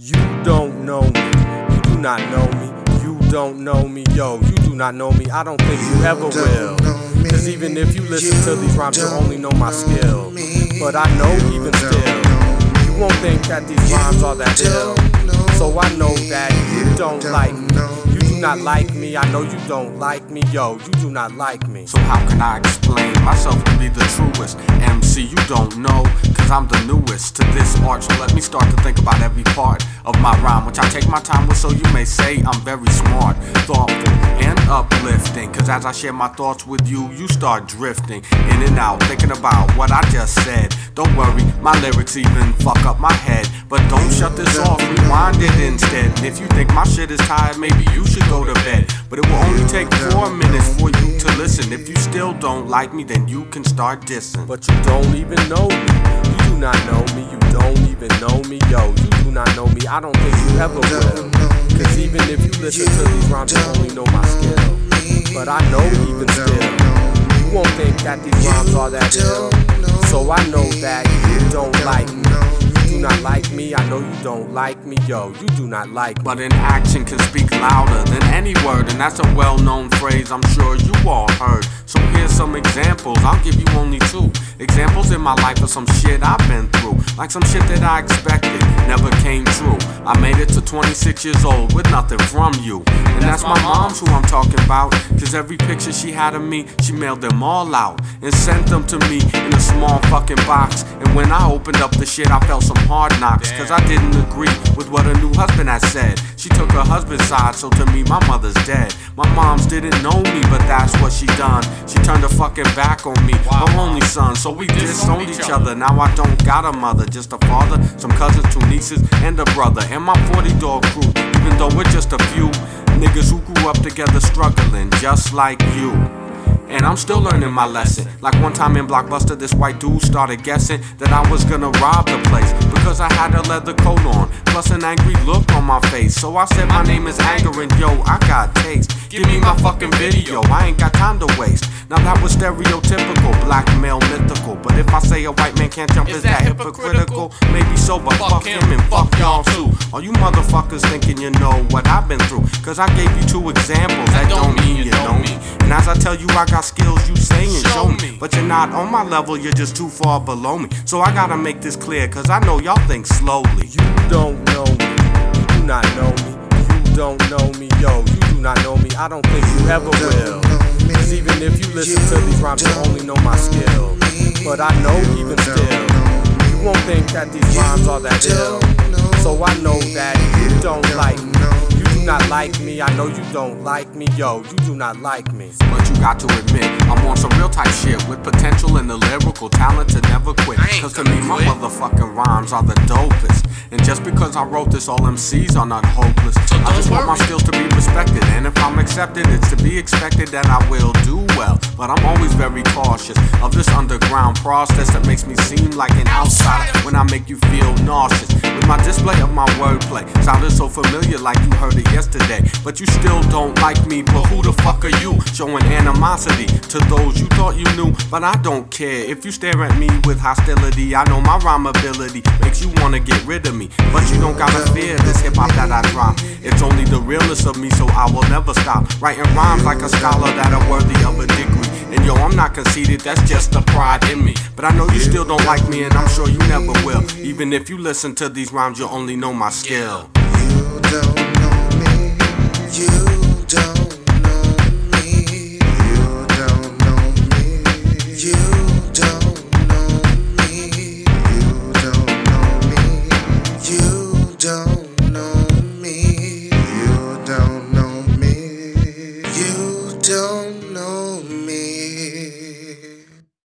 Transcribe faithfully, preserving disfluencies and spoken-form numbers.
You don't know me, you do not know me, you don't know me, yo, you do not know me, I don't think you ever will. Cause even if you listen to these rhymes, you'll only know my skill. But I know even still, you won't think that these rhymes are that ill. So I know that you don't like me, you do not like me, I know you don't like me, yo, you do not like me. So how can I explain myself to be the truest? M C, you don't know, cause I'm the newest to this art. So let me start to think about every part of my rhyme, which I take my time with, so you may say I'm very smart, thoughtful, and uplifting. Cause as I share my thoughts with you, you start drifting in and out, thinking about what I just said. Don't worry, my lyrics even fuck up my head, but don't shut this off, rewind it instead. And if you think my shit is tired, maybe you should go to bed. But it will only take four minutes for you to listen. If you still don't like me, then you can start dissing. But you don't even know me, you do not know me, you don't even know me, yo, you do not know me, I don't think you ever will. Cause even if you listen to these rhymes, you only know my skill. But I know even still, you won't think that these rhymes are that ill. So I know that you don't like me, you do not like me, I know you don't like me, yo, you do not like me. But an action can speak louder than any word, and that's a well-known phrase I'm sure you all heard. So here's some examples, I'll give you only two examples in my life of some shit I've been through. Like some shit that I expected never came true. I made it to twenty-six years old with nothing from you. And that's my mom's who I'm talking about, cause every picture she had of me, she mailed them all out and sent them to me in a small fucking box. And when I opened up the shit, I felt some hard knocks, cause I didn't agree with what her new husband had said. She took her husband's side, so to me my mother's dead. My moms didn't know me, but that's what she done. She turned her fucking back on me, her only son, so we disowned each other. Now I don't got a mother, just a father, some cousins, two nieces, and a brother. And my forty dog crew, even though we're just a few niggas who grew up together struggling just like you. And I'm still learning my lesson. Like one time in Blockbuster, this white dude started guessing that I was gonna rob the place because I had a leather coat on, plus an angry look on my face. So I said my name is Anger and yo, I got taste. Give me my fucking video, I ain't got time to waste. Now that was stereotypical, black male mythical. But if I say a white man can't jump, is, is that, that hypocritical? Maybe so, but fuck, fuck him and fuck y'all too. All you motherfuckers thinking you know what I've been through, cause I gave you two examples, that don't mean you know me. And as I tell you I got skills, you say and show me, but you're not on my level, you're just too far below me. So I gotta make this clear, cause I know y'all think slowly. You don't know me, you do not know me, you don't know me, yo, you do not know me, I don't think you ever will. Cause even if you listen to these rhymes, you only know my skill. But I know even still, you won't think that these rhymes are that ill. So I know that you don't like me, you do not like me, I know you don't like me, yo, you do not like me. But you got to admit, I'm on some real type shit with potential and the lyrical talent to never quit. Cause to me, my motherfucking rhymes are the dopest. And just because I wrote this, all M Cs are not hopeless. I just want my skills to be respected, and if I'm accepted, it's to be expected that I will do well. But I'm always very cautious of this underground process that makes me seem like an outsider when I make you feel nauseous. With my display of my wordplay, sounded so familiar like you heard it yesterday. But you still don't like me, but who the fuck are you? Showing animosity to those you thought you knew, but I don't care. If you stare at me with hostility, I know my rhyme ability makes you wanna get rid of me. But you don't gotta fear this hip-hop that I drop. It's only the realness of me, so I will never stop writing rhymes like a scholar that are worthy of a degree. And yo, I'm not conceited, that's just the pride in me. But I know you still don't like me, and I'm sure you never will. Even if you listen to these rhymes, you'll only know my skill.